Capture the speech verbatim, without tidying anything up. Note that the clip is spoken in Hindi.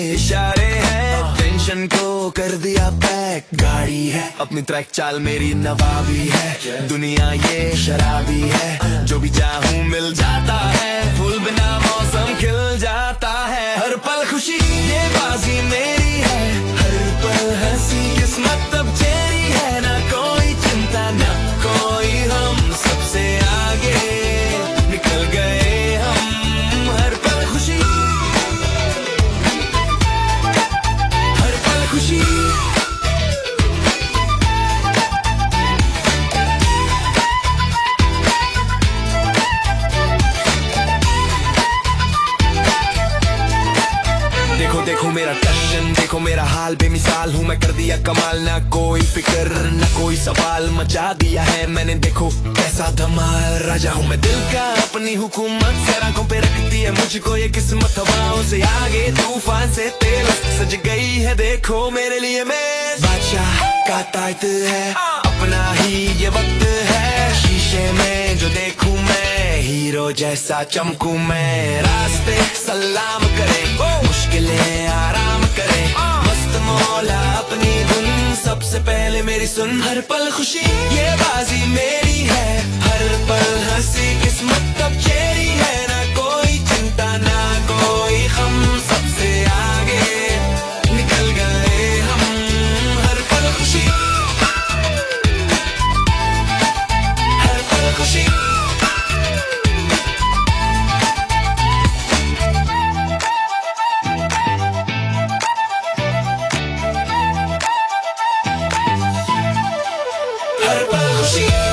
इशारे हैं, टेंशन को कर दिया पैक। गाड़ी है अपनी ट्रैक, चाल मेरी नवाबी है, दुनिया ये शराबी है, जो भी चाहूँ मिल जाता है, फूल बिना मौसम खिल जाता है। हर पल खुशी ये बाजी मेरी है, हर पल हंसी किस्मत अब तेरी है, ना कोई चिंता ना कोई हम, सबसे आगे निकल गए हम। हर पल खुशी, हर पल खुशी, देखो देखो मेरा टशन, देखो मेरा हाल, बेमिसाल हूँ मैं, कर दिया कमाल, ना कोई फिक्र ना कोई सवाल, मचा दिया है मैंने देखो कैसा धमाल। राजा हूँ मैं दिल का, अपनी हुकूमत से आंखों पे रखती है मुझको ये किस्मत, हवाओं से आगे तूफान से तेज सज गई है, देखो मेरे लिए मैं बादशाह का तायत है, अपना ही ये वक्त है, शीशे में जो देखूं मैं हीरो जैसा चमकूं मैं। रास्ते सलाम करे, मुश्किलें आराम करे, मस्त मौला अपनी धुन, सबसे पहले मेरी सुन। हर पल खुशी ये बाजी मेरी है, हर पल हंसी किस्मत अब चेरी है, ना कोई चिंता ना कोई गम, सबसे आगे निकल गए हम। हर पल खुशी, हर पल खुशी, हर पल खुशी।